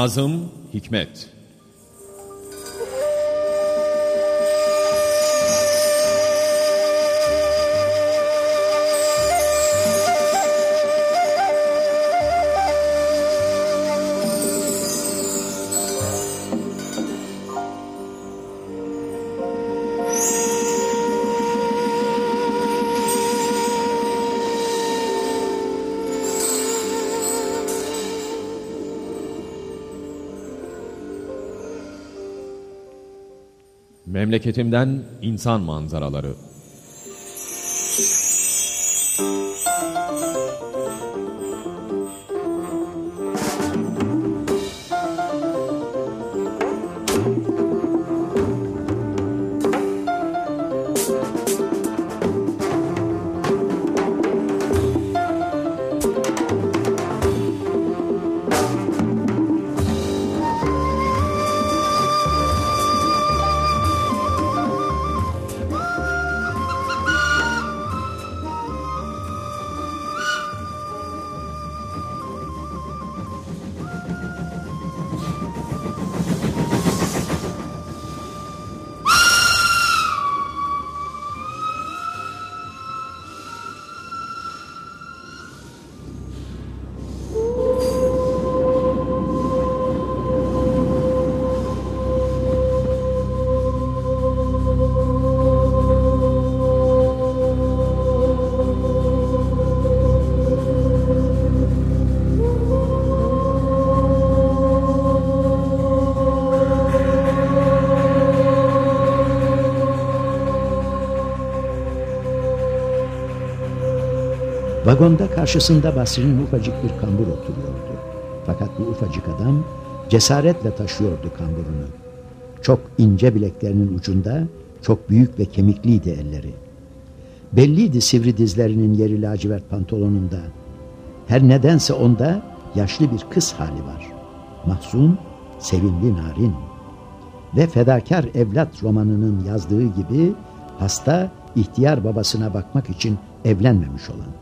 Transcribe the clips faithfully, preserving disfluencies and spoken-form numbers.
Nazım Hikmet. Memleketimden insan manzaraları. Vagonda karşısında Basri'nin ufacık bir kambur oturuyordu. Fakat bu ufacık adam cesaretle taşıyordu kamburunu. Çok ince bileklerinin ucunda çok büyük ve kemikliydi elleri. Belliydi sivri dizlerinin yeri lacivert pantolonunda. Her nedense onda yaşlı bir kız hali var. Mahzun, sevimli, narin. Ve Fedakar Evlat romanının yazdığı gibi hasta, ihtiyar babasına bakmak için evlenmemiş olan.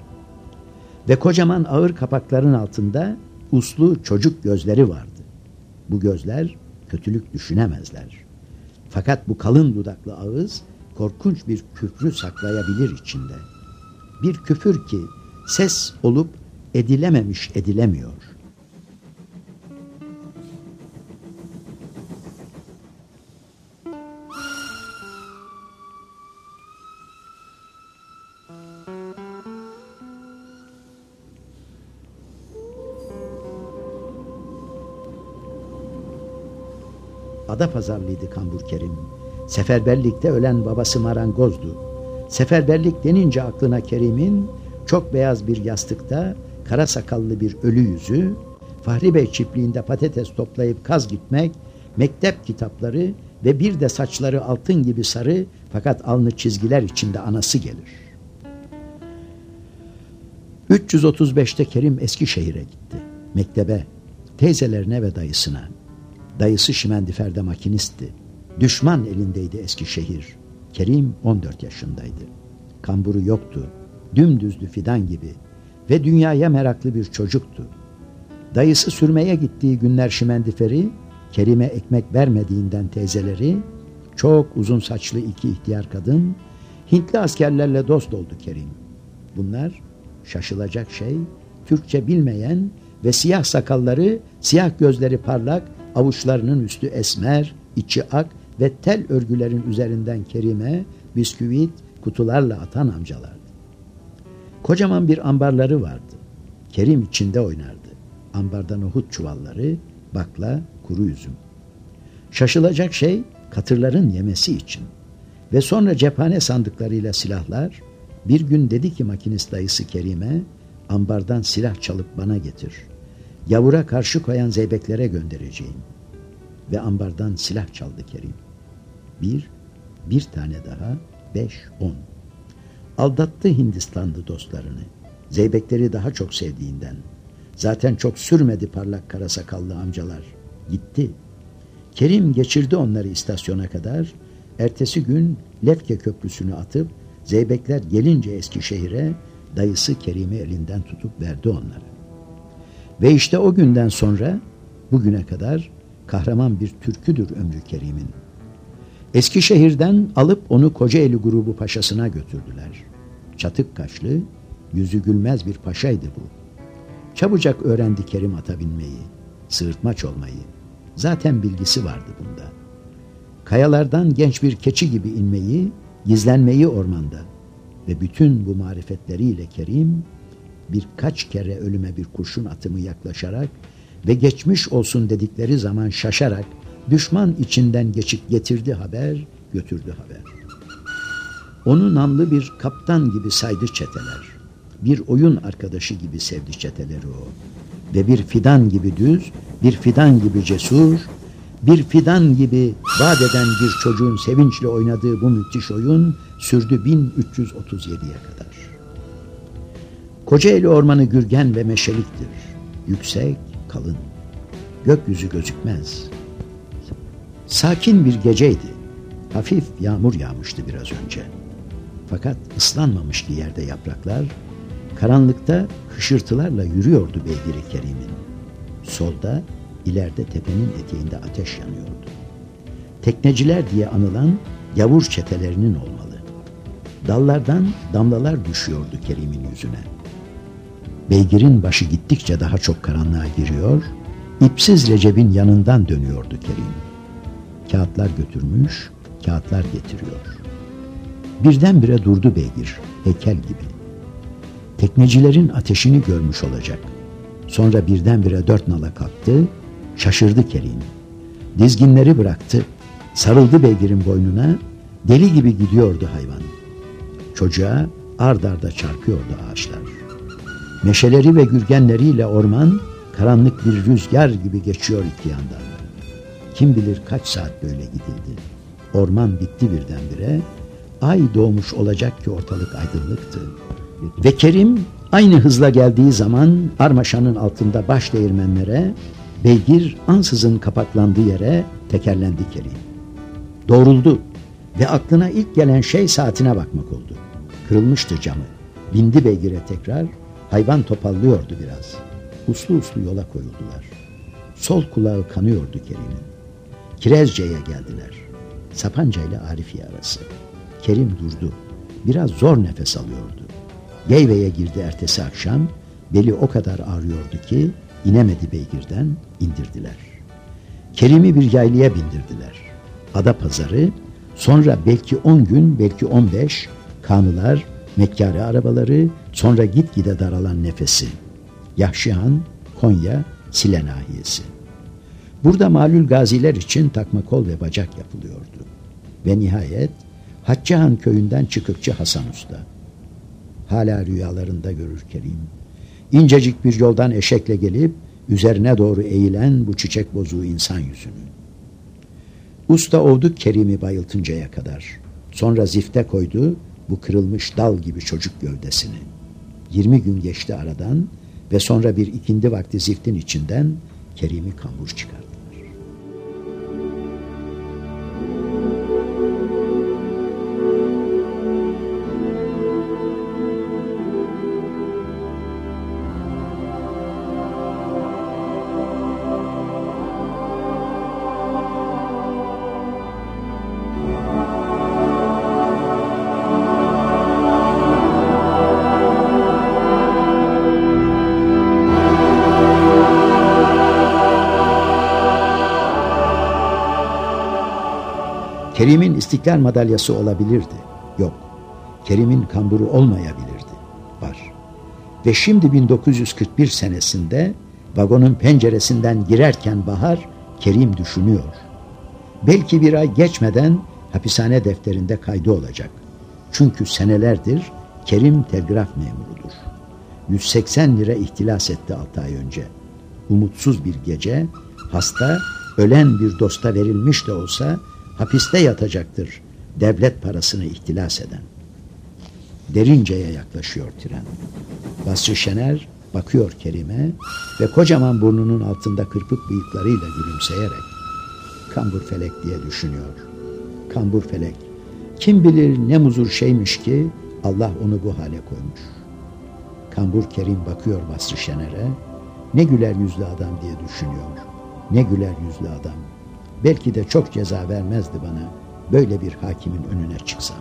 Ve kocaman ağır kapakların altında uslu çocuk gözleri vardı. Bu gözler kötülük düşünemezler. Fakat bu kalın dudaklı ağız korkunç bir küfrü saklayabilir içinde. Bir küfür ki ses olup edilememiş edilemiyor. Adapazarlıydı Kambur Kerim. Seferberlikte ölen babası marangozdu. Seferberlik denince aklına Kerim'in çok beyaz bir yastıkta kara sakallı bir ölü yüzü, Fahri Bey çiftliğinde patates toplayıp kaz gitmek, mektep kitapları ve bir de saçları altın gibi sarı fakat alnı çizgiler içinde anası gelir. üç yüz otuz beşte Kerim Eskişehir'e gitti. Mektebe, teyzelerine ve dayısına. Dayısı Şimendifer'de makinistti. Düşman elindeydi Eskişehir. Kerim on dört yaşındaydı. Kamburu yoktu. Dümdüzdü fidan gibi. Ve dünyaya meraklı bir çocuktu. Dayısı sürmeye gittiği günler Şimendifer'i, Kerim'e ekmek vermediğinden teyzeleri, çok uzun saçlı iki ihtiyar kadın, Hintli askerlerle dost oldu Kerim. Bunlar şaşılacak şey, Türkçe bilmeyen ve siyah sakalları, siyah gözleri parlak, avuçlarının üstü esmer, içi ak ve tel örgülerin üzerinden Kerim'e bisküvit kutularla atan amcalardı. Kocaman bir ambarları vardı. Kerim içinde oynardı. Ambarda nohut çuvalları, bakla, kuru üzüm. Şaşılacak şey katırların yemesi için. Ve sonra cephane sandıklarıyla silahlar. Bir gün dedi ki makinist dayısı Kerim'e, ambardan silah çalıp bana getir. Yavura karşı koyan zeybeklere göndereceğim. Ve ambardan silah çaldı Kerim. Bir, bir tane daha, beş, on. Aldattı Hindistanlı dostlarını. Zeybekleri daha çok sevdiğinden. Zaten çok sürmedi parlak kara sakallı amcalar. Gitti. Kerim geçirdi onları istasyona kadar. Ertesi gün Lefke Köprüsü'nü atıp zeybekler gelince Eskişehir'e dayısı Kerim'i elinden tutup verdi onları. Ve işte o günden sonra Bugüne kadar kahraman bir türküdür ömrü Kerim'in. Eskişehir'den alıp onu Kocaeli grubu paşasına götürdüler. Çatık kaşlı, yüzü gülmez bir paşaydı bu. Çabucak öğrendi Kerim ata binmeyi, sığırtmaç olmayı. Zaten bilgisi vardı bunda. Kayalardan genç bir keçi gibi inmeyi, gizlenmeyi ormanda ve bütün bu marifetleriyle Kerim birkaç kere ölüme bir kurşun atımı yaklaşarak ve geçmiş olsun dedikleri zaman şaşarak düşman içinden geçip getirdi haber, götürdü haber. Onu namlı bir kaptan gibi saydı çeteler. Bir oyun arkadaşı gibi sevdi çeteleri o. Ve bir fidan gibi düz, bir fidan gibi cesur, bir fidan gibi vaat eden bir çocuğun sevinçle oynadığı bu müthiş oyun sürdü bin üç yüz otuz yediye kadar. Kocaeli ormanı gürgen ve meşeliktir. Yüksek, kalın. Gökyüzü gözükmez. Sakin bir geceydi. Hafif yağmur yağmıştı biraz önce. Fakat ıslanmamıştı yerde yapraklar. Karanlıkta hışırtılarla yürüyordu beygiri Kerim'in. Solda, ileride tepenin eteğinde ateş yanıyordu. Tekneciler diye anılan yavur çetelerinin olmalı. Dallardan damlalar düşüyordu Kerim'in yüzüne. Beygirin başı gittikçe daha çok karanlığa giriyor, ipsiz Recep'in yanından dönüyordu Kerim. Kağıtlar götürmüş, kağıtlar getiriyor. Birdenbire durdu beygir, heykel gibi. Teknecilerin ateşini görmüş olacak. Sonra birdenbire dört nala kalktı, şaşırdı Kerim. Dizginleri bıraktı, sarıldı beygirin boynuna, deli gibi gidiyordu hayvan. Çocuğa ard arda çarpıyordu ağaçlar. Meşeleri ve gürgenleriyle orman, karanlık bir rüzgar gibi geçiyor iki yandan. Kim bilir kaç saat böyle gidildi. Orman bitti birdenbire, ay doğmuş olacak ki ortalık aydınlıktı. Ve Kerim aynı hızla geldiği zaman Armaşan'ın altında baş değirmenlere, beygir ansızın kapaklandığı yere tekerlendi Kerim. Doğruldu ve aklına ilk gelen şey saatine bakmak oldu. Kırılmıştı camı. Bindi beygire tekrar, hayvan topallıyordu biraz. Uslu uslu yola koyuldular. Sol kulağı kanıyordu Kerim'in. Kirezce'ye geldiler. Sapanca ile Arifiye arası. Kerim durdu. Biraz zor nefes alıyordu. Geyve'ye girdi ertesi akşam. Beli o kadar ağrıyordu ki inemedi beygirden, indirdiler. Kerim'i bir yaylaya bindirdiler. Adapazarı, sonra belki on gün, belki on beş, kanılar, mekkâre arabaları, sonra gitgide daralan nefesi. Yahşihan, Konya, Sile nahiyesi. Burada malul gaziler için takma kol ve bacak yapılıyordu. Ve nihayet Haccıhan köyünden çıkıkçı Hasan Usta. Hala rüyalarında görür Kerim. İncecik bir yoldan eşekle gelip üzerine doğru eğilen bu çiçek bozuğu insan yüzünü. Usta ovdu Kerim'i bayıltıncaya kadar. Sonra zifte koydu bu kırılmış dal gibi çocuk gövdesini. Yirmi gün geçti aradan ve sonra bir ikindi vakti ziftin içinden Kerim'i kambur çıkardılar. Kerim'in İstiklal Madalyası olabilirdi. Yok. Kerim'in kamburu olmayabilirdi. Var. Ve şimdi bin dokuz yüz kırk bir senesinde vagonun penceresinden girerken bahar, Kerim düşünüyor. Belki bir ay geçmeden hapishane defterinde kaydı olacak. Çünkü senelerdir Kerim telgraf memurudur. yüz seksen lira ihtilas etti altı ay önce. Umutsuz bir gece, hasta, ölen bir dosta verilmiş de olsa hapiste yatacaktır devlet parasını ihtilas eden. Derince'ye yaklaşıyor tren. Basri Şener bakıyor Kerim'e ve kocaman burnunun altında kırpık bıyıklarıyla gülümseyerek kambur felek diye düşünüyor. Kambur felek. Kim bilir ne muzur şeymiş ki Allah onu bu hale koymuş. Kambur Kerim bakıyor Basri Şener'e. Ne güler yüzlü adam diye düşünüyor. Ne güler yüzlü adam. Belki de çok ceza vermezdi bana böyle bir hakimin önüne çıksam.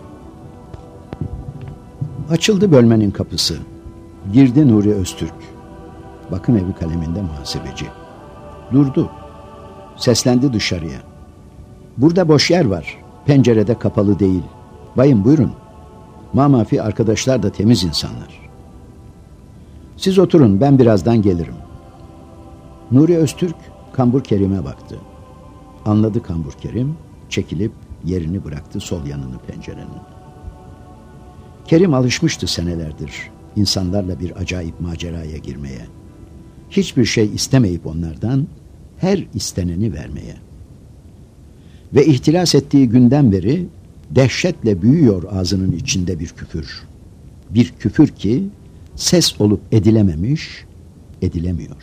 Açıldı bölmenin kapısı. Girdi Nuri Öztürk. Bakım evi kaleminde muhasebeci. Durdu. Seslendi dışarıya. Burada boş yer var. Pencerede kapalı değil. Bayım buyurun. Mamafi arkadaşlar da temiz insanlar. Siz oturun, ben birazdan gelirim. Nuri Öztürk Kambur Kerim'e baktı. Anladı Kambur Kerim, çekilip yerini bıraktı sol yanını pencerenin. Kerim alışmıştı senelerdir insanlarla bir acayip maceraya girmeye. Hiçbir şey istemeyip onlardan her isteneni vermeye. Ve ihtilas ettiği günden beri dehşetle büyüyor ağzının içinde bir küfür. Bir küfür ki ses olup edilememiş, edilemiyor.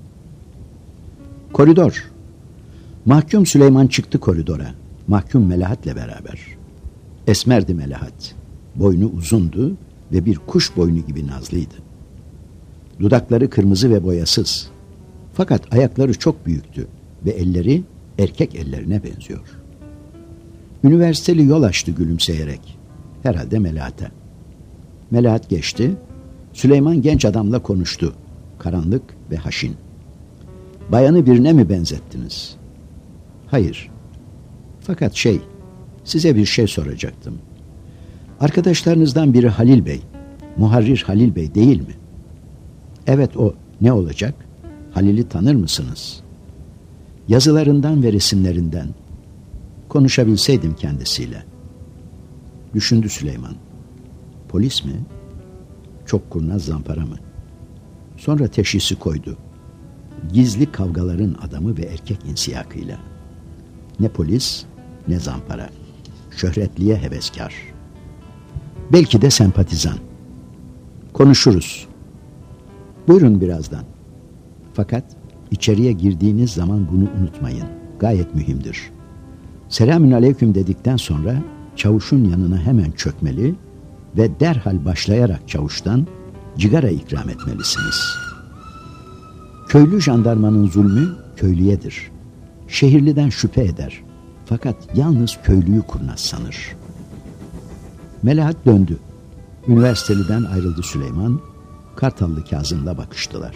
Koridor. Mahkum Süleyman çıktı koridora. Mahkum Melahat'le beraber. Esmerdi Melahat. Boynu uzundu ve bir kuş boynu gibi nazlıydı. Dudakları kırmızı ve boyasız. Fakat ayakları çok büyüktü ve elleri erkek ellerine benziyor. Üniversiteli yol açtı gülümseyerek. Herhalde Melahat'a. Melahat geçti. Süleyman genç adamla konuştu. Karanlık ve haşin. Bayanı birine mi benzettiniz? Hayır. Fakat şey, size bir şey soracaktım. Arkadaşlarınızdan biri Halil Bey, Muharrir Halil Bey değil mi? Evet o. Ne olacak? Halil'i tanır mısınız? Yazılarından ve resimlerinden. Konuşabilseydim kendisiyle. Düşündü Süleyman. Polis mi? Çok kurnaz zampara mı? Sonra teşhisi koydu. Gizli kavgaların adamı ve erkek insiyakıyla. Ne polis, ne zampara. Şöhretliye heveskar. Belki de sempatizan. Konuşuruz. Buyurun birazdan. Fakat içeriye girdiğiniz zaman bunu unutmayın. Gayet mühimdir. Selamün aleyküm dedikten sonra çavuşun yanına hemen çökmeli ve derhal başlayarak çavuştan cigara ikram etmelisiniz. Köylü jandarmanın zulmü köylüyedir. Şehirliden şüphe eder. Fakat yalnız köylüyü kurnaz sanır. Melahat döndü. Üniversiteliden ayrıldı Süleyman. Kartallı Kazım'la bakıştılar.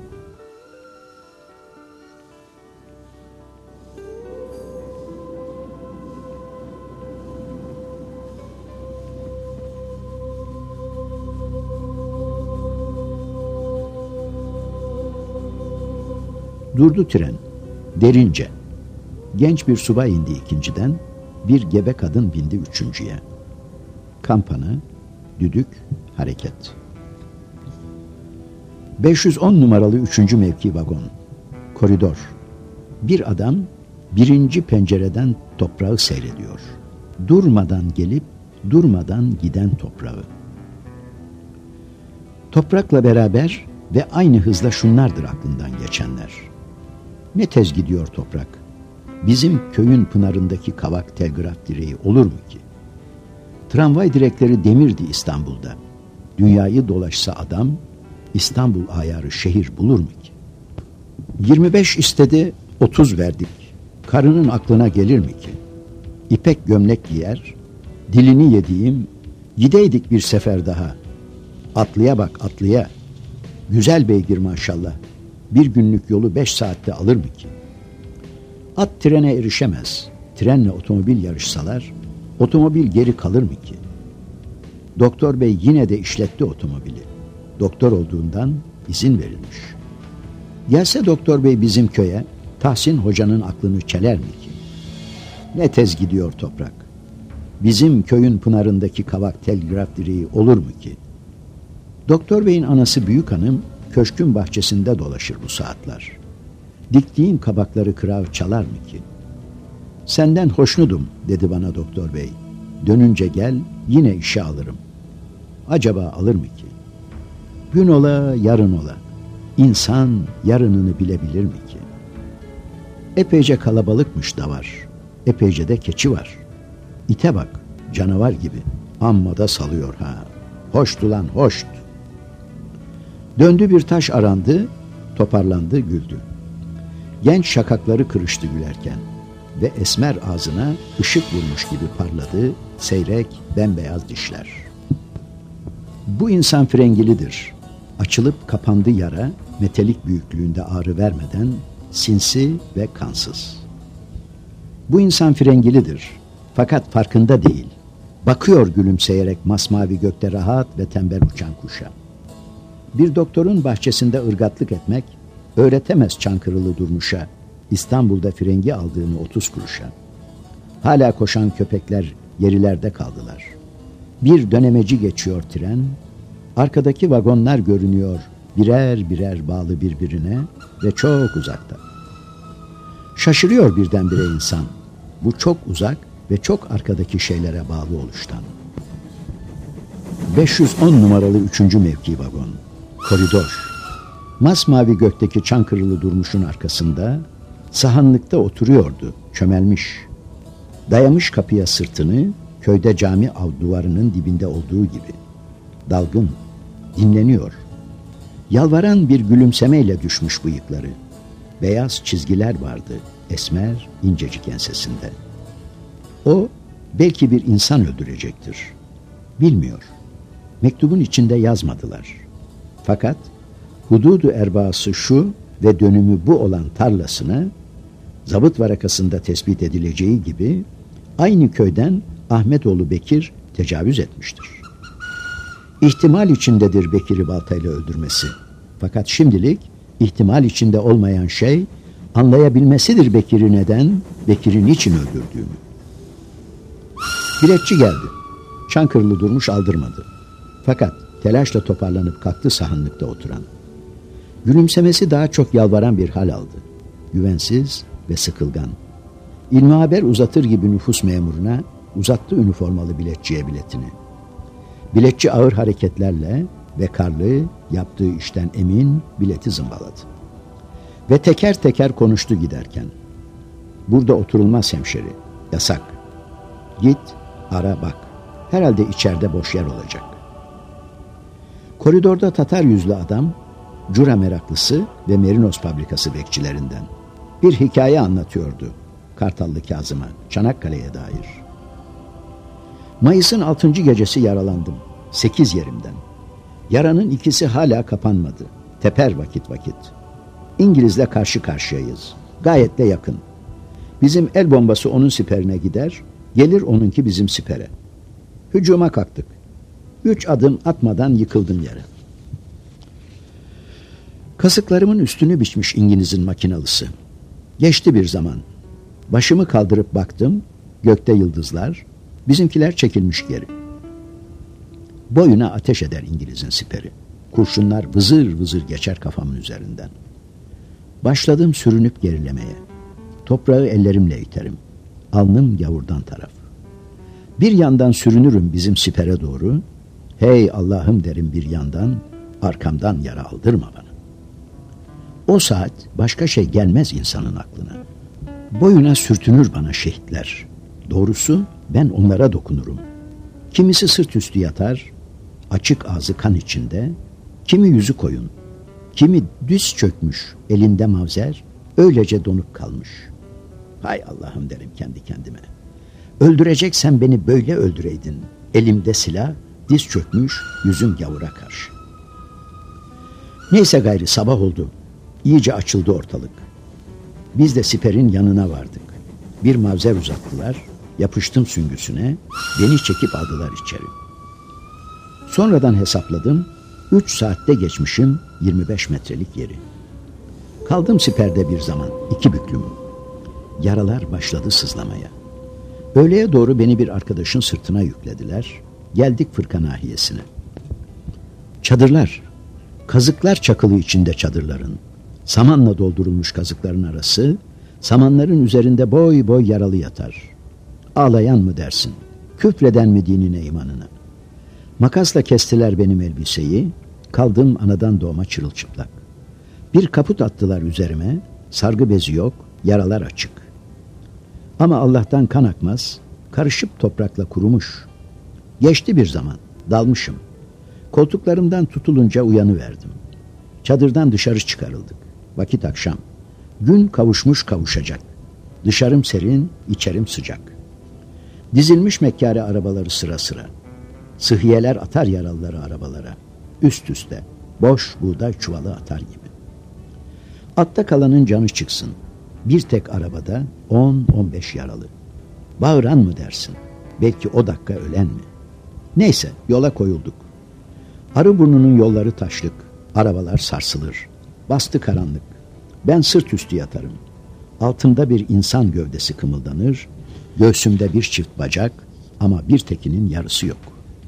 Durdu tren. Derince. Genç bir subay indi ikinciden. Bir gebe kadın bindi üçüncüye. Kampana, düdük, hareket. beş yüz on numaralı üçüncü mevki vagon. Koridor. Bir adam birinci pencereden toprağı seyrediyor. Durmadan gelip durmadan giden toprağı. Toprakla beraber ve aynı hızla şunlardır aklından geçenler. Ne tez gidiyor toprak? Bizim köyün pınarındaki kavak telgraf direği olur mu ki? Tramvay direkleri demirdi İstanbul'da. Dünyayı dolaşsa adam, İstanbul ayarı şehir bulur mu ki? yirmi beş istedi, otuz verdik. Karının aklına gelir mi ki? İpek gömlek giyer, dilini yediğim, gideydik bir sefer daha. Atlıya bak atlıya. Güzel beygir maşallah. Bir günlük yolu beş saatte alır mı ki? At trene erişemez. Trenle otomobil yarışsalar, otomobil geri kalır mı ki? Doktor bey yine de işletti otomobili. Doktor olduğundan izin verilmiş. Gelse doktor bey bizim köye, Tahsin hocanın aklını çeler mi ki? Ne tez gidiyor toprak? Bizim köyün pınarındaki kavak telgraf direği olur mu ki? Doktor beyin anası büyük hanım köşkün bahçesinde dolaşır bu saatler. Diktiğim kabakları kırağı çalar mı ki? Senden hoşnudum dedi bana doktor bey. Dönünce gel yine işe alırım. Acaba alır mı ki? Gün ola yarın ola. İnsan yarınını bilebilir mi ki? Epeyce kalabalıkmış da var. Epeyce de keçi var. İte bak canavar gibi. Amma da salıyor ha. Hoştu lan hoşt. Döndü bir taş arandı, toparlandı güldü. Genç şakakları kırıştı gülerken ve esmer ağzına ışık vurmuş gibi parladı seyrek bembeyaz dişler. Bu insan frengilidir. Açılıp kapandı yara, metalik büyüklüğünde ağrı vermeden sinsi ve kansız. Bu insan frengilidir. Fakat farkında değil. Bakıyor gülümseyerek masmavi gökte rahat ve tembel uçan kuşa. Bir doktorun bahçesinde ırgatlık etmek öğretemez Çankırılı Durmuş'a İstanbul'da frengi aldığını otuz kuruşa. Hala koşan köpekler yerilerde kaldılar. Bir dönemeci geçiyor tren, arkadaki vagonlar görünüyor birer birer bağlı birbirine ve çok uzakta. Şaşırıyor birdenbire insan, bu çok uzak ve çok arkadaki şeylere bağlı oluştan. beş yüz on numaralı üçüncü mevki vagon, koridor. Masmavi gökteki Çankırılı Durmuş'un arkasında, sahanlıkta oturuyordu, çömelmiş. Dayamış kapıya sırtını, köyde cami av duvarının dibinde olduğu gibi. Dalgın, dinleniyor. Yalvaran bir gülümsemeyle düşmüş bıyıkları. Beyaz çizgiler vardı, esmer, incecik ensesinde. O, belki bir insan öldürecektir. Bilmiyor. Mektubun içinde yazmadılar. Fakat, hududu erbası şu ve dönümü bu olan tarlasına, zabıt varakasında tespit edileceği gibi, aynı köyden Ahmetoğlu Bekir tecavüz etmiştir. İhtimal içindedir Bekir'i baltayla öldürmesi. Fakat şimdilik ihtimal içinde olmayan şey anlayabilmesidir Bekir'i neden, Bekir'i niçin öldürdüğünü. Biletçi geldi. Çankırılı Durmuş aldırmadı. Fakat telaşla toparlanıp kalktı sahanlıkta oturan. Gülümsemesi daha çok yalvaran bir hal aldı. Güvensiz ve sıkılgan. İlmi haber uzatır gibi nüfus memuruna uzattı üniformalı biletçiye biletini. Biletçi ağır hareketlerle ve karlı yaptığı işten emin bileti zımbaladı. Ve teker teker konuştu giderken. Burada oturulmaz hemşeri. Yasak. Git, ara bak. Herhalde içeride boş yer olacak. Koridorda Tatar yüzlü adam, cura meraklısı ve merinos fabrikası bekçilerinden. Bir hikaye anlatıyordu Kartallı Kazım'a, Çanakkale'ye dair. Mayıs'ın altıncı gecesi yaralandım. Sekiz yerimden. Yaranın ikisi hala kapanmadı. Teper vakit vakit. İngiliz'le karşı karşıyayız. Gayet de yakın. Bizim el bombası onun siperine gider, gelir onunki bizim sipere. Hücuma kalktık. Üç adım atmadan yıkıldım yere. Kasıklarımın üstünü biçmiş İngiliz'in makinalısı. Geçti bir zaman. Başımı kaldırıp baktım, gökte yıldızlar, bizimkiler çekilmiş geri. Boyuna ateş eder İngiliz'in siperi. Kurşunlar vızır vızır geçer kafamın üzerinden. Başladım sürünüp gerilemeye. Toprağı ellerimle iterim. Alnım gavurdan taraf. Bir yandan sürünürüm bizim sipere doğru. Hey Allah'ım derim bir yandan, arkamdan yara aldırma bana. O saat başka şey gelmez insanın aklına. Boyuna sürtünür bana şehitler. Doğrusu ben onlara dokunurum. Kimisi sırt üstü yatar, açık ağzı kan içinde, kimi yüzü koyun, kimi düz çökmüş, elinde mavzer, öylece donup kalmış. Hay Allah'ım derim kendi kendime. Öldüreceksen beni böyle öldüreydin. Elimde silah, diz çökmüş, yüzüm gavura karşı. Neyse gayri sabah oldu. İyice açıldı ortalık. Biz de siperin yanına vardık. Bir mavzer uzattılar, yapıştım süngüsüne, beni çekip aldılar içeri. Sonradan hesapladım, üç saatte geçmişim yirmi beş metrelik yeri. Kaldım siperde bir zaman, iki büklüm. Yaralar başladı sızlamaya. Öğleye doğru beni bir arkadaşın sırtına yüklediler. Geldik Fırka nahiyesine. Çadırlar, kazıklar çakılı içinde çadırların. Samanla doldurulmuş kazıkların arası, samanların üzerinde boy boy yaralı yatar. Ağlayan mı dersin, küfreden mi dinine imanına? Makasla kestiler benim elbiseyi, kaldım anadan doğma çırılçıplak. Bir kaput attılar üzerime, sargı bezi yok, yaralar açık. Ama Allah'tan kan akmaz, karışıp toprakla kurumuş. Geçti bir zaman, dalmışım. Koltuklarımdan tutulunca uyanıverdim. Çadırdan dışarı çıkarıldık. Vakit akşam. Gün kavuşmuş kavuşacak. Dışarım serin, içerim sıcak. Dizilmiş Mekkâre arabaları sıra sıra. Sıhhiyeler atar yaralıları arabalara. Üst üste, boş buğday çuvalı atar gibi. Atta kalanın canı çıksın. Bir tek arabada on on beş yaralı. Bağıran mı dersin? Belki o dakika ölen mi? Neyse, yola koyulduk. Arıburnu'nun yolları taşlık. Arabalar sarsılır. Bastı karanlık. Ben sırt üstü yatarım. Altımda bir insan gövdesi kımıldanır. Göğsümde bir çift bacak ama bir tekinin yarısı yok.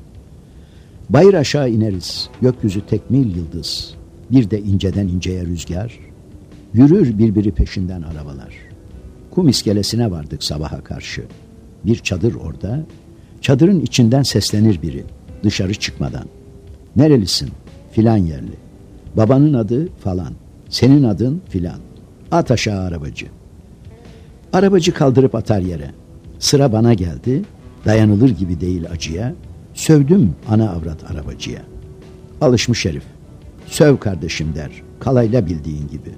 Bayır aşağı ineriz. Gökyüzü tekmil yıldız. Bir de inceden inceye rüzgar. Yürür birbiri peşinden arabalar. Kum iskelesine vardık sabaha karşı. Bir çadır orada. Çadırın içinden seslenir biri dışarı çıkmadan. Nerelisin? Filan yerli. Babanın adı falan. Senin adın filan. At aşağı arabacı. Arabacı kaldırıp atar yere. Sıra bana geldi. Dayanılır gibi değil acıya. Sövdüm ana avrat arabacıya. Alışmış herif. Söv kardeşim der. Kalayla bildiğin gibi.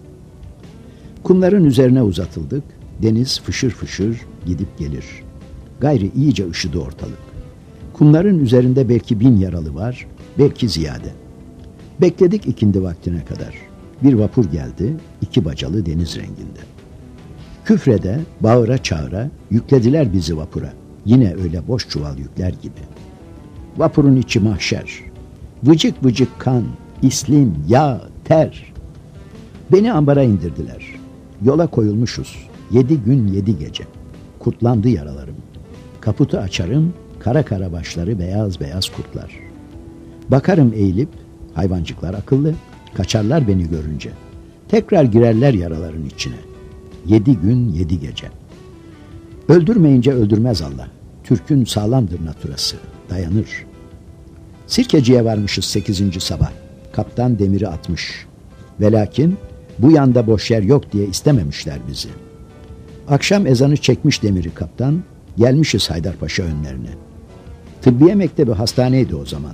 Kumların üzerine uzatıldık. Deniz fışır fışır gidip gelir. Gayri iyice ışıdı ortalık. Kumların üzerinde belki bin yaralı var, belki ziyade. Bekledik ikindi vaktine kadar. Bir vapur geldi, iki bacalı deniz renginde. Küfrede, bağıra çağıra yüklediler bizi vapura. Yine öyle boş çuval yükler gibi. Vapurun içi mahşer. Vıcık vıcık kan, islim, yağ, ter. Beni ambara indirdiler. Yola koyulmuşuz. Yedi gün yedi gece. Kurtlandı yaralarım. Kaputu açarım, kara kara başları beyaz beyaz kurtlar. Bakarım eğilip, hayvancıklar akıllı, kaçarlar beni görünce. Tekrar girerler yaraların içine. Yedi gün yedi gece. Öldürmeyince öldürmez Allah. Türk'ün sağlamdır naturası, dayanır. Sirkeci'ye varmışız sekizinci sabah. Kaptan demiri atmış. Velakin bu yanda boş yer yok diye istememişler bizi. Akşam ezanı çekmiş demiri kaptan, gelmişiz Haydarpaşa önlerine. Tıbbiye mektebi hastaneydi o zaman.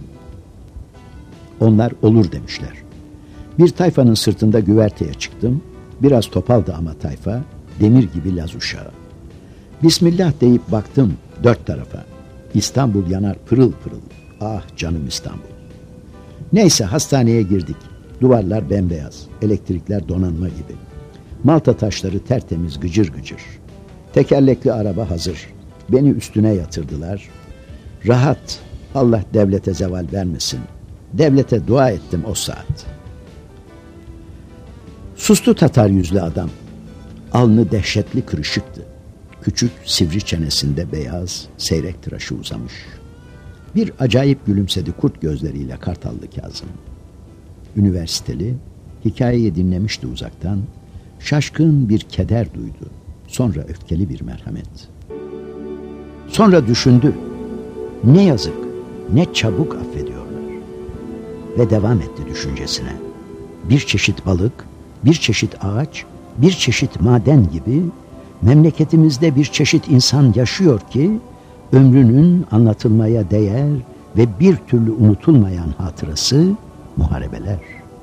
Onlar olur demişler. Bir tayfanın sırtında güverteye çıktım. Biraz topaldı ama tayfa, demir gibi Laz uşağı. Bismillah deyip baktım dört tarafa. İstanbul yanar pırıl pırıl. Ah canım İstanbul. Neyse hastaneye girdik. Duvarlar bembeyaz, elektrikler donanma gibi. Malta taşları tertemiz gıcır gıcır. Tekerlekli araba hazır. Beni üstüne yatırdılar. Rahat, Allah devlete zeval vermesin. Devlete dua ettim o saat. Sustu Tatar yüzlü adam. Alnı dehşetli kırışıktı. Küçük sivri çenesinde beyaz seyrek tıraşı uzamış. Bir acayip gülümsedi kurt gözleriyle Kartallı Kazım. Üniversiteli, hikayeyi dinlemişti uzaktan. Şaşkın bir keder duydu. Sonra öfkeli bir merhamet. Sonra düşündü. Ne yazık, ne çabuk affediyorlar. Ve devam etti düşüncesine. Bir çeşit balık, bir çeşit ağaç, bir çeşit maden gibi memleketimizde bir çeşit insan yaşıyor ki ömrünün anlatılmaya değer ve bir türlü unutulmayan hatırası muharebeler.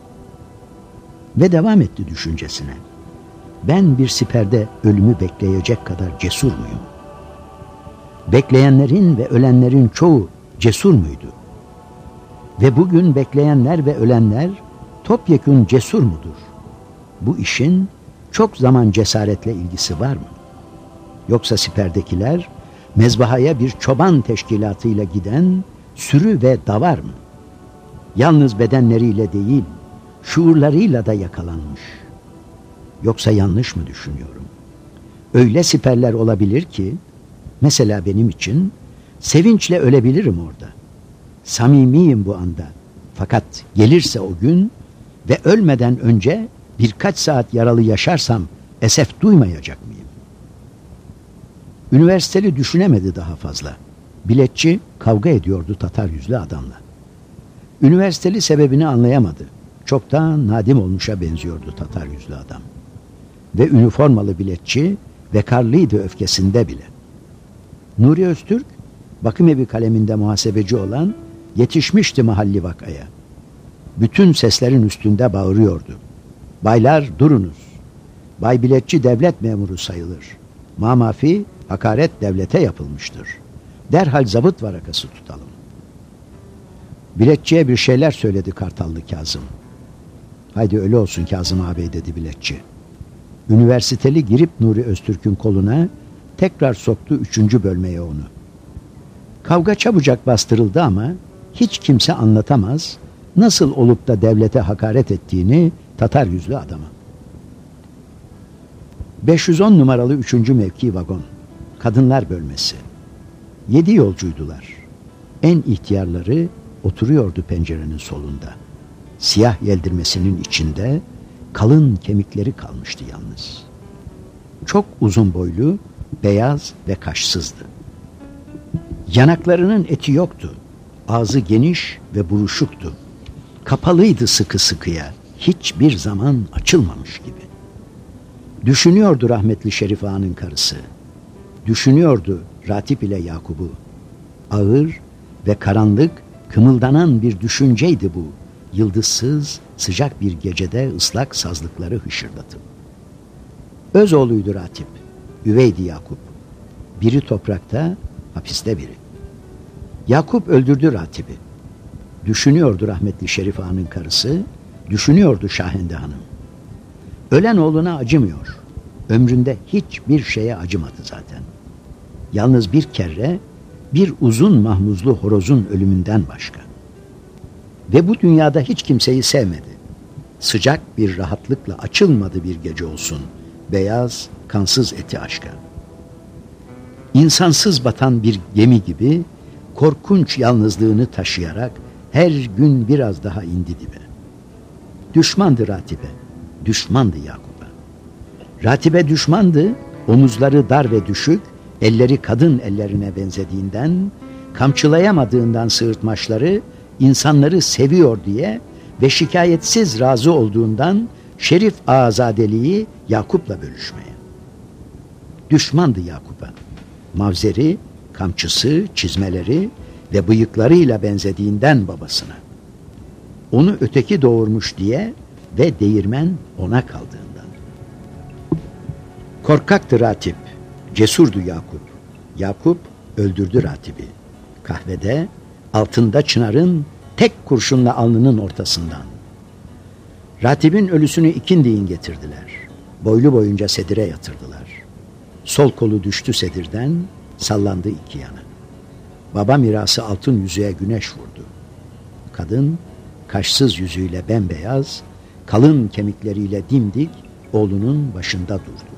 Ve devam etti düşüncesine. Ben bir siperde ölümü bekleyecek kadar cesur muyum? Bekleyenlerin ve ölenlerin çoğu cesur muydu? Ve bugün bekleyenler ve ölenler topyekün cesur mudur? Bu işin çok zaman cesaretle ilgisi var mı? Yoksa siperdekiler mezbahaya bir çoban teşkilatıyla giden sürü ve davar mı? Yalnız bedenleriyle değil, şuurlarıyla da yakalanmış. Yoksa yanlış mı düşünüyorum? Öyle siperler olabilir ki, mesela benim için, sevinçle ölebilirim orada. Samimiyim bu anda. Fakat gelirse o gün ve ölmeden önce birkaç saat yaralı yaşarsam esef duymayacak mıyım? Üniversiteli düşünemedi daha fazla. Biletçi kavga ediyordu Tatar yüzlü adamla. Üniversiteli sebebini anlayamadı. Çoktan nadim olmuşa benziyordu Tatar yüzlü adam. Ve üniformalı biletçi vekarlıydı öfkesinde bile. Nuri Öztürk, bakım evi kaleminde muhasebeci olan, yetişmişti mahalli vakaya. Bütün seslerin üstünde bağırıyordu. Baylar durunuz. Bay Biletçi devlet memuru sayılır. Mamafi hakaret devlete yapılmıştır. Derhal zabıt varakası tutalım. Biletçiye bir şeyler söyledi Kartallı Kazım. Haydi öyle olsun Kazım ağabey dedi Biletçi. Üniversiteli girip Nuri Öztürk'ün koluna tekrar soktu üçüncü bölmeye onu. Kavga çabucak bastırıldı ama hiç kimse anlatamaz nasıl olup da devlete hakaret ettiğini Tatar yüzlü adama. beş yüz on numaralı üçüncü mevki vagon. Kadınlar bölmesi. Yedi yolcuydular. En ihtiyarları oturuyordu pencerenin solunda. Siyah yeldirmesinin içinde kalın kemikleri kalmıştı yalnız. Çok uzun boylu, beyaz ve kaşsızdı. Yanaklarının eti yoktu. Ağzı geniş ve buruşuktu. Kapalıydı sıkı sıkıya. Hiçbir zaman açılmamış gibi. Düşünüyordu rahmetli Şerif Ağa'nın karısı. Düşünüyordu Ratip ile Yakup'u. Ağır ve karanlık, kımıldanan bir düşünceydi bu. Yıldızsız, sıcak bir gecede ıslak sazlıkları hışırdatıp. Öz oğluydu Ratip, üveydi Yakup. Biri toprakta, hapiste biri. Yakup öldürdü Ratip'i. Düşünüyordu rahmetli Şerif Ağa'nın karısı, düşünüyordu Şahende Hanım. Ölen oğluna acımıyor. Ömründe hiçbir şeye acımadı zaten. Yalnız bir kere bir uzun mahmuzlu horozun ölümünden başka. Ve bu dünyada hiç kimseyi sevmedi. Sıcak bir rahatlıkla açılmadı bir gece olsun. Beyaz, kansız eti aşka. İnsansız batan bir gemi gibi korkunç yalnızlığını taşıyarak her gün biraz daha indi dibe. Düşmandı Ratip'e, düşmandı Yakup'a. Ratip'e düşmandı, omuzları dar ve düşük, elleri kadın ellerine benzediğinden, kamçılayamadığından sığırtmaçları insanları seviyor diye ve şikayetsiz razı olduğundan Şerif Ağazadeliği Yakup'la bölüşmeye. Düşmandı Yakup'a. Mavzeri, kamçısı, çizmeleri ve bıyıklarıyla benzediğinden babasına. Onu öteki doğurmuş diye ve değirmen ona kaldığından. Korkaktı Ratip, cesurdu Yakup. Yakup öldürdü Ratip'i. Kahvede, altında çınarın tek kurşunla alnının ortasından. Ratip'in ölüsünü ikindiğin getirdiler. Boylu boyunca sedire yatırdılar. Sol kolu düştü sedirden, sallandı iki yana. Baba mirası altın yüzüğe güneş vurdu. Kadın, kaşsız yüzüyle bembeyaz, kalın kemikleriyle dimdik oğlunun başında durdu.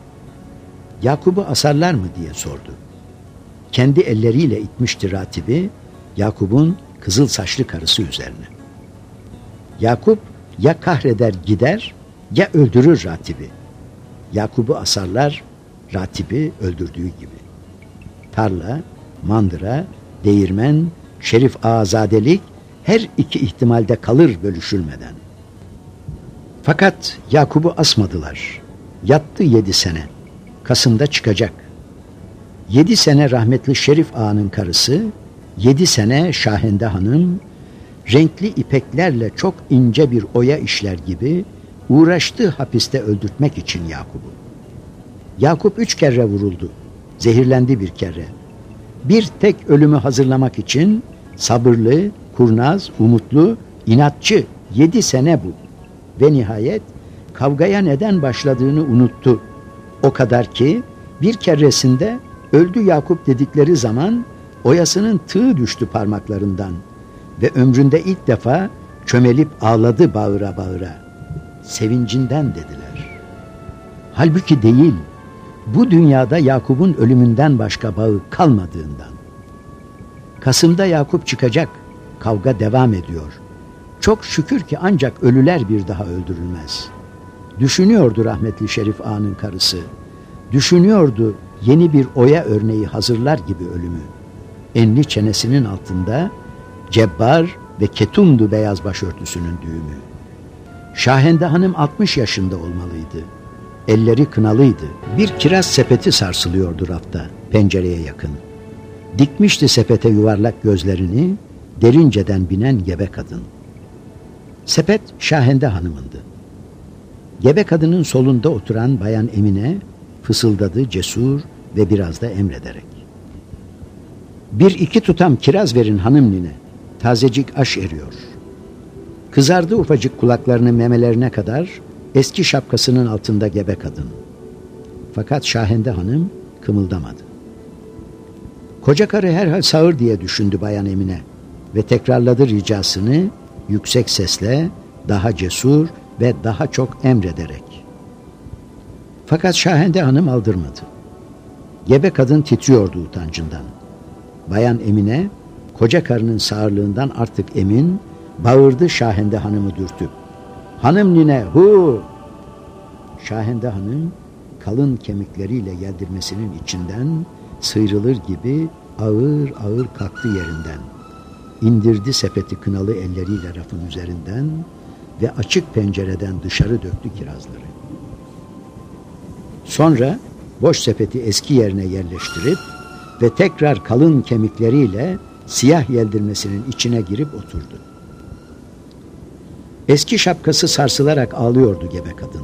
Yakup'u asarlar mı diye sordu. Kendi elleriyle itmişti Ratip'i Yakup'un kızıl saçlı karısı üzerine. Yakup ya kahreder gider ya öldürür Ratip'i. Yakup'u asarlar Ratip'i öldürdüğü gibi. Tarla, mandıra, değirmen, Şerif Ağazadelik her iki ihtimalde kalır bölüşülmeden. Fakat Yakup'u asmadılar. Yattı yedi sene. Kasım'da çıkacak. Yedi sene rahmetli Şerif Ağa'nın karısı, yedi sene Şahende Hanım, renkli ipeklerle çok ince bir oya işler gibi uğraştı hapiste öldürtmek için Yakup'u. Yakup üç kere vuruldu. Zehirlendi bir kere. Bir tek ölümü hazırlamak için sabırlı, kurnaz, umutlu, inatçı yedi sene bu. Ve nihayet kavgaya neden başladığını unuttu. O kadar ki bir keresinde öldü Yakup dedikleri zaman oyasının tığı düştü parmaklarından ve ömründe ilk defa çömelip ağladı bağıra bağıra. Sevincinden dediler. Halbuki değil, bu dünyada Yakup'un ölümünden başka bağı kalmadığından. Kasım'da Yakup çıkacak, kavga devam ediyor. Çok şükür ki ancak ölüler bir daha öldürülmez. Düşünüyordu rahmetli Şerif Ağa'nın karısı. Düşünüyordu yeni bir oya örneği hazırlar gibi ölümü. Enli çenesinin altında cebbar ve ketumdu beyaz başörtüsünün düğümü. Şahende Hanım altmış yaşında olmalıydı. Elleri kınalıydı. Bir kiraz sepeti sarsılıyordu rafta, pencereye yakın. Dikmişti sepete yuvarlak gözlerini, derinceden binen gebe kadın. Sepet Şahende Hanım'ındı. Gebe kadının solunda oturan Bayan Emine fısıldadı cesur ve biraz da emrederek. Bir iki tutam kiraz verin hanım nine. Tazecik aş eriyor. Kızardı ufacık kulaklarının memelerine kadar eski şapkasının altında gebe kadın. Fakat Şahende hanım kımıldamadı. Koca karı herhal sağır diye düşündü Bayan Emine ve tekrarladı ricasını yüksek sesle, daha cesur ve daha çok emrederek. Fakat Şahende hanım aldırmadı. Gebe kadın titriyordu utancından. Bayan Emine koca karının sağırlığından artık emin, bağırdı Şahende hanımı dürtüp. Hanım nine hu! Şahende hanım kalın kemikleriyle yeldirmesinin içinden sıyrılır gibi ağır ağır kalktı yerinden. İndirdi sepeti kınalı elleriyle rafın üzerinden ve açık pencereden dışarı döktü kirazları. Sonra boş sepeti eski yerine yerleştirip ve tekrar kalın kemikleriyle siyah yeldirmesinin içine girip oturdu. Eski şapkası sarsılarak ağlıyordu gebe kadın.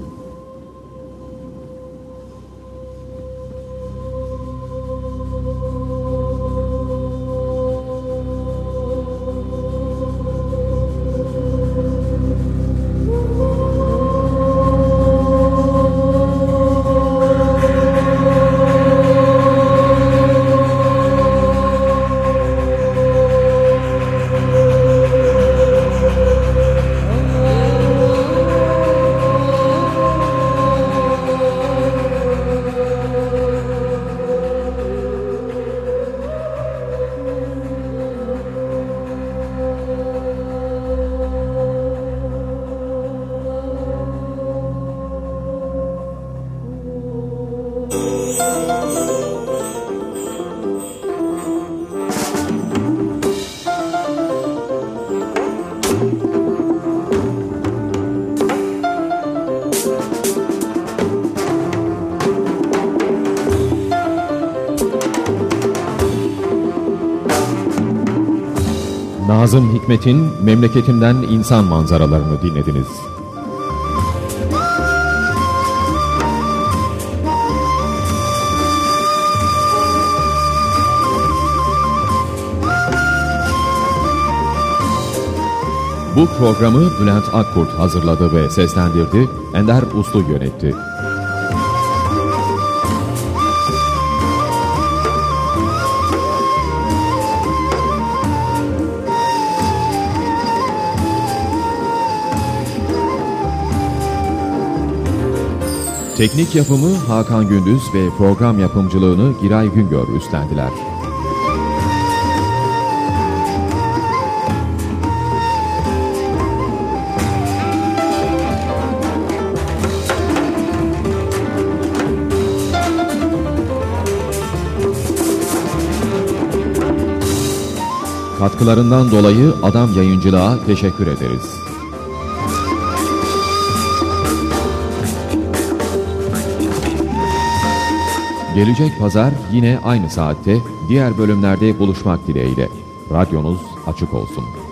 Nazım Hikmet'in Memleketimden İnsan Manzaralarını dinlediniz. Bu programı Bülent Akkurt hazırladı ve seslendirdi, Ender Uslu yönetti. Teknik yapımı Hakan Gündüz ve program yapımcılığını Giray Güngör üstlendiler. Katkılarından dolayı Adam Yayıncılığa teşekkür ederiz. Gelecek pazar yine aynı saatte diğer bölümlerde buluşmak dileğiyle. Radyonuz açık olsun.